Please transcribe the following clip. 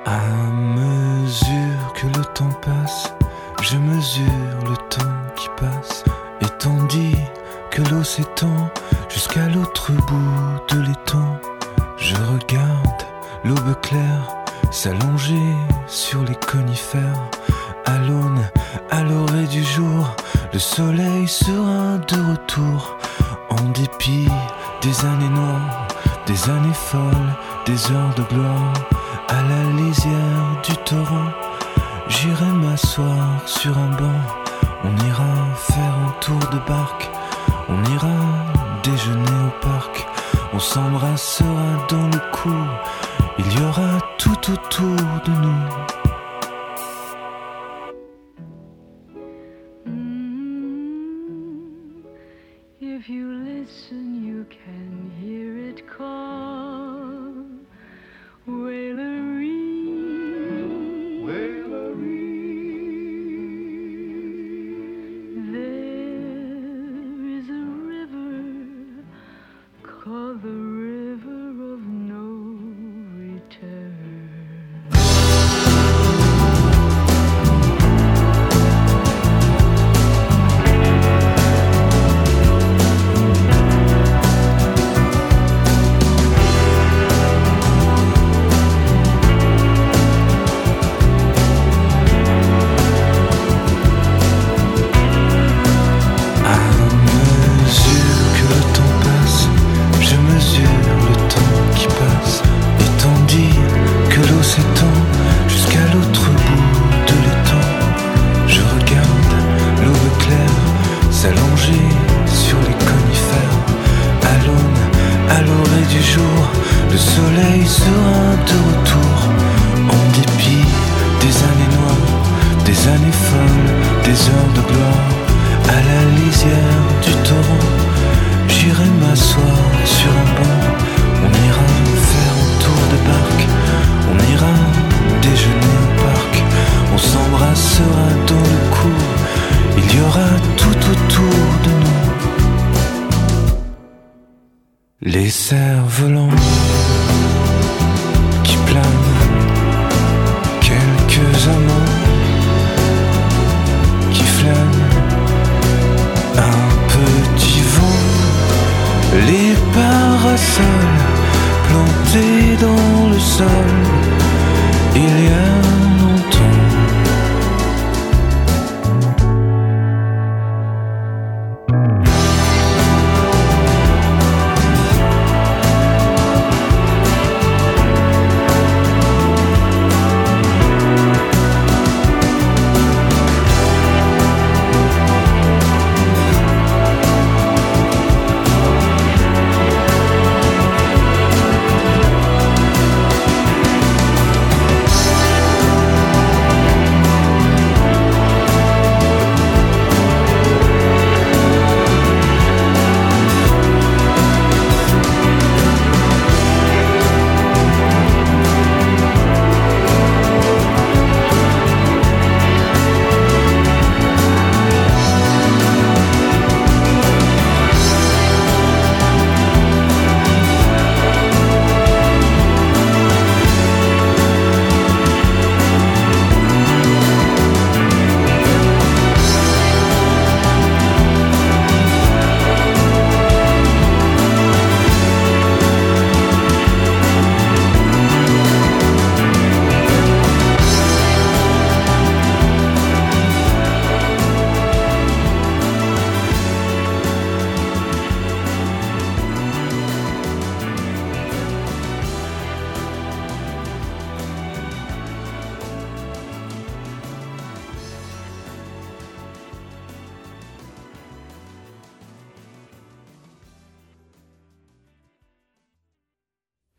À mesure que le temps passe, je mesure le temps qui passe. Et tandis que l'eau s'étend jusqu'à l'autre bout de l'étang, je regarde l'aube claire s'allonger sur les conifères. À l'aune, à l'orée du jour, le soleil sera de retour. En dépit des années noires, des années folles, des heures de gloire, à la lisière du torrent, j'irai m'asseoir sur un banc. On ira faire un tour de barque, on ira déjeuner au parc, on s'embrassera dans le cou, il y aura tout autour de nous. If you listen, you can hear it call. Wailery, Wailery. There is a river called the River of No Return. Le soleil sera de retour. En dépit des années noires, des années folles, des heures de gloire, à la lisière du torrent, j'irai m'asseoir sur un banc. On ira faire un tour de barque, on ira déjeuner au parc, on s'embrassera dans le cou, il y aura tout autour de nous. Les cerfs-volants qui planent, quelques amants qui flânent, un petit vent, les parasols plantés dans le sol, il y a